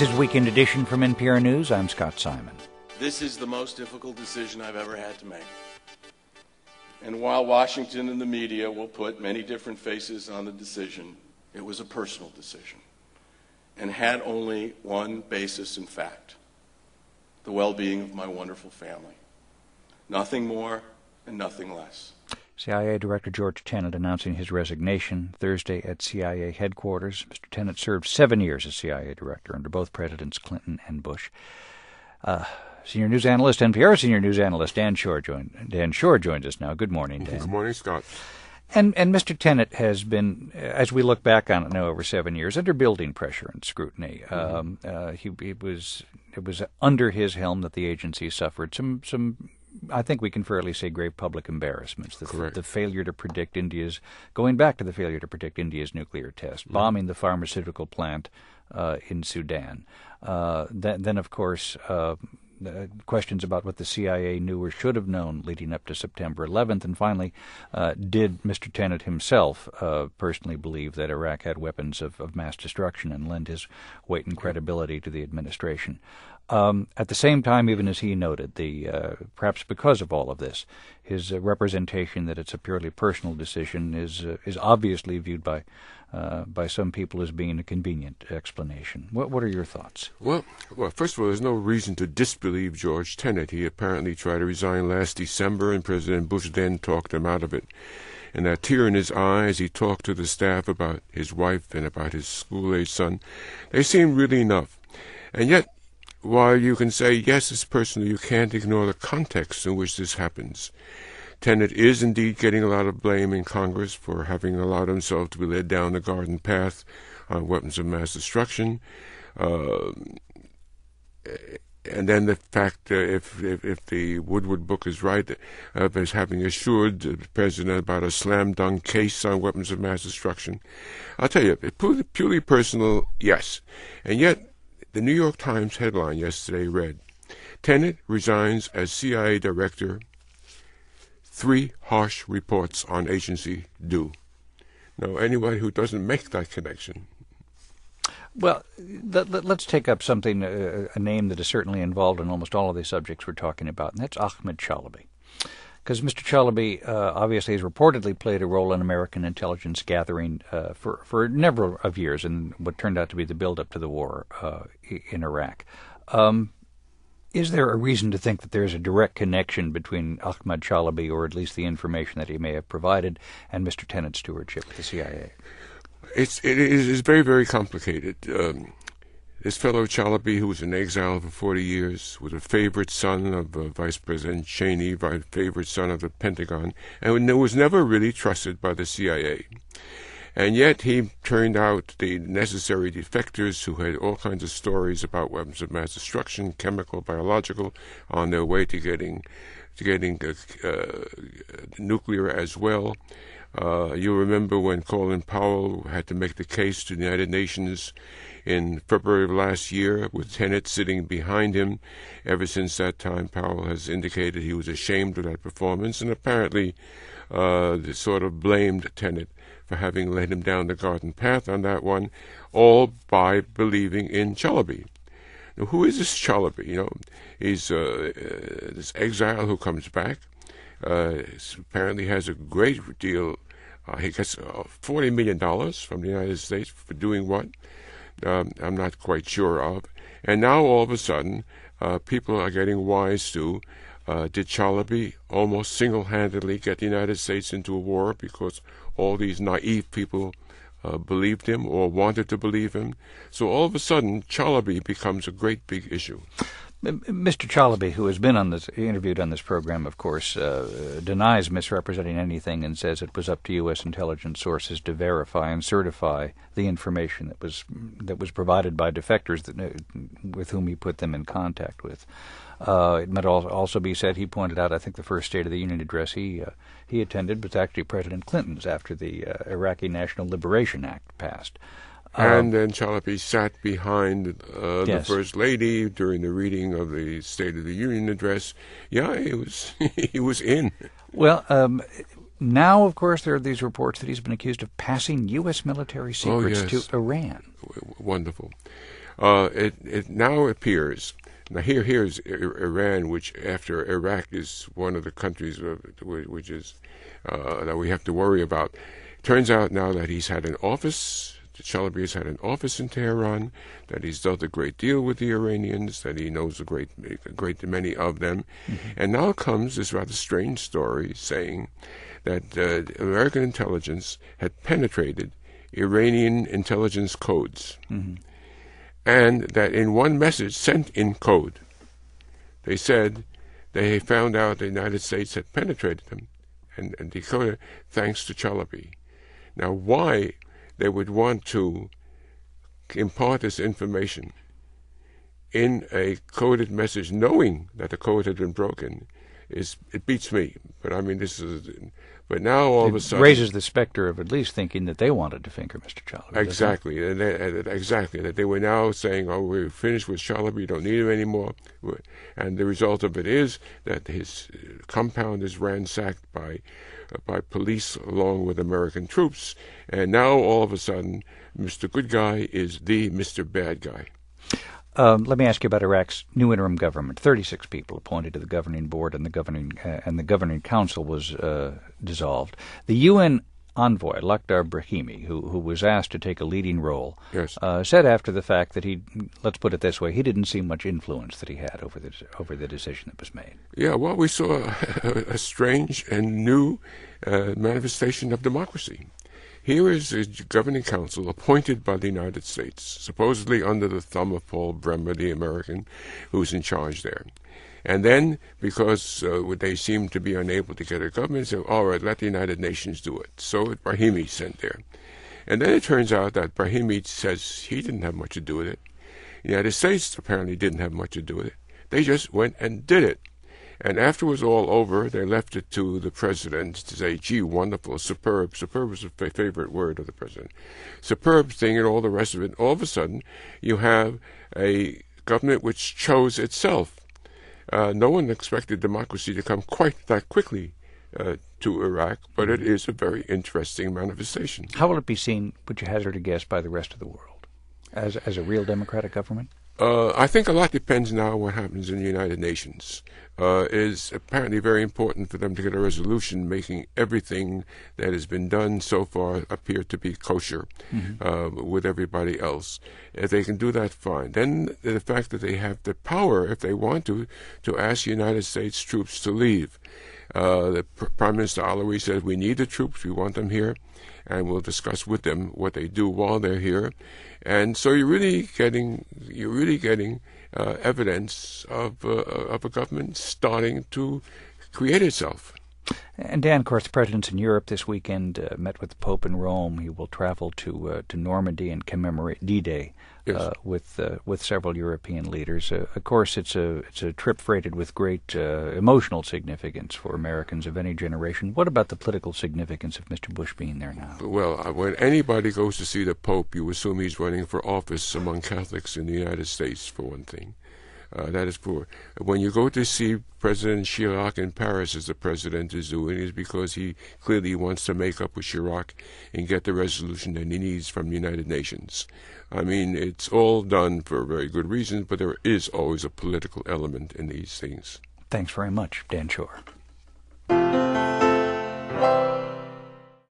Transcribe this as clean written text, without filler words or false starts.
is Weekend Edition from NPR News. I'm Scott Simon. This is the most difficult decision I've ever had to make. And while Washington and the media will put many different faces on the decision, it was a personal decision and had only one basis in fact: the well-being of my wonderful family. Nothing more and nothing less. CIA Director George Tenet announcing his resignation Thursday at CIA headquarters. Mr. Tenet served 7 years as CIA Director under both Presidents Clinton and Bush. Senior news analyst, NPR senior news analyst Dan Shore joins us now. Good morning, Dan. Good morning, Scott. And Mr. Tenet has been, as we look back on it now over 7 years, under building pressure and scrutiny. It was under his helm that the agency suffered some I think we can fairly say grave public embarrassments. The failure to predict going back to the failure to predict India's nuclear test, bombing the pharmaceutical plant in Sudan. Then, of course, questions about what the CIA knew or should have known leading up to September 11th. And finally, did Mr. Tenet himself personally believe that Iraq had weapons of mass destruction and lend his weight and credibility to the administration? At the same time, even as he noted, perhaps because of all of this, his representation that it's a purely personal decision is obviously viewed by some people as being a convenient explanation. What are your thoughts? Well, first of all, there's no reason to disbelieve George Tenet. He apparently tried to resign last December, and President Bush then talked him out of it. And that tear in his eye as he talked to the staff about his wife and about his school-age son, they seemed really enough. And yet, while you can say, yes, it's personal, you can't ignore the context in which this happens. Tenet is indeed getting a lot of blame in Congress for having allowed himself to be led down the garden path on weapons of mass destruction. And then the fact, if the Woodward book is right, as having assured the president about a slam-dunk case on weapons of mass destruction. I'll tell you, purely personal, yes. And yet, the New York Times headline yesterday read, Tenet resigns as CIA Director, 3 harsh reports on agency due. Now, anyone who doesn't make that connection. Well, let's take up something, a name that is certainly involved in almost all of the subjects we're talking about, and that's Ahmed Chalabi. Because Mr. Chalabi obviously has reportedly played a role in American intelligence gathering for a number of years in what turned out to be the build-up to the war in Iraq. Is there a reason to think that there's a direct connection between Ahmed Chalabi, or at least the information that he may have provided, and Mr. Tenet's stewardship at the CIA? It is very, very complicated. This fellow Chalabi, who was in exile for 40 years, was a favorite son of Vice President Cheney, favorite son of the Pentagon, and was never really trusted by the CIA. And yet he turned out the necessary defectors who had all kinds of stories about weapons of mass destruction, chemical, biological, on their way to getting nuclear as well. You remember when Colin Powell had to make the case to the United Nations in February of last year, with Tenet sitting behind him. Ever since that time, Powell has indicated he was ashamed of that performance, and apparently sort of blamed Tenet for having led him down the garden path on that one, all by believing in Chalabi. Now, who is this Chalabi? You know, he's this exile who comes back. Apparently has a great deal. He gets $40 million from the United States for doing what? I'm not quite sure of. And now all of a sudden, people are getting wise to, did Chalabi almost single-handedly get the United States into a war because all these naive people believed him or wanted to believe him? So all of a sudden, Chalabi becomes a great big issue. Mr. Chalabi, who has been interviewed on this program, of course, denies misrepresenting anything and says it was up to U.S. intelligence sources to verify and certify the information that was provided by defectors with whom he put them in contact with. It might also be said, he pointed out, I think the first State of the Union address he attended was actually President Clinton's after the Iraqi National Liberation Act passed. And then Chalabi sat behind the First Lady during the reading of the State of the Union address. Yeah, he was in. Well, now, of course, there are these reports that he's been accused of passing U.S. military secrets to Iran. Wonderful. It now appears. Now here's Iran, which after Iraq is one of the countries which is that we have to worry about. Turns out now that he's had an office. Chalabi has had an office in Tehran, that he's dealt a great deal with the Iranians, that he knows a great many of them. Mm-hmm. And now comes this rather strange story saying that American intelligence had penetrated Iranian intelligence codes. Mm-hmm. And that in one message sent in code, they said they found out the United States had penetrated them and decoded thanks to Chalabi. Now, why they would want to impart this information in a coded message, knowing that the code had been broken, it beats me. But I mean, but now all of a sudden raises the specter of at least thinking that they wanted to finger Mr. Chalabi. Exactly, exactly. That they were now saying, "Oh, we're finished with Chalabi. We don't need him anymore." And the result of it is that his compound is ransacked by police along with American troops, and now all of a sudden, Mr. Good Guy is the Mr. Bad Guy. Let me ask you about Iraq's new interim government. 36 people appointed to the governing board, and the governing council was dissolved. The UN envoy, Lakhdar Brahimi, who was asked to take a leading role, yes, said after the fact that let's put it this way, he didn't see much influence that he had over the decision that was made. Yeah, well, we saw a strange and new manifestation of democracy. Here is a governing council appointed by the United States, supposedly under the thumb of Paul Bremer, the American, who's in charge there. And then, because they seem to be unable to get a government, say, all right, let the United Nations do it. So Brahimi sent there. And then it turns out that Brahimi says he didn't have much to do with it. The United States apparently didn't have much to do with it. They just went and did it. And after it was all over, they left it to the president to say, gee, wonderful, superb. Superb was a favorite word of the president. Superb thing and all the rest of it. All of a sudden, you have a government which chose itself. No one expected democracy to come quite that quickly to Iraq, but it is a very interesting manifestation. How will it be seen, would you hazard a guess, by the rest of the world? As a real democratic government? I think a lot depends now on what happens in the United Nations. It is apparently very important for them to get a resolution making everything that has been done so far appear to be kosher with everybody else. If they can do that, fine. Then the fact that they have the power, if they want to ask United States troops to leave. The Prime Minister Alawi said, we need the troops, we want them here, and we'll discuss with them what they do while they're here. And so you're really getting evidence of a government starting to create itself. And Dan, of course, the president's in Europe this weekend, met with the Pope in Rome. He will travel to Normandy and commemorate D-Day with several European leaders. Of course, it's a trip freighted with great emotional significance for Americans of any generation. What about the political significance of Mr. Bush being there now? Well, when anybody goes to see the Pope, you assume he's running for office among Catholics in the United States, for one thing. That is poor. When you go to see President Chirac in Paris, as the president is doing, is because he clearly wants to make up with Chirac and get the resolution that he needs from the United Nations. I mean, it's all done for very good reasons, but there is always a political element in these things. Thanks very much, Dan Shor.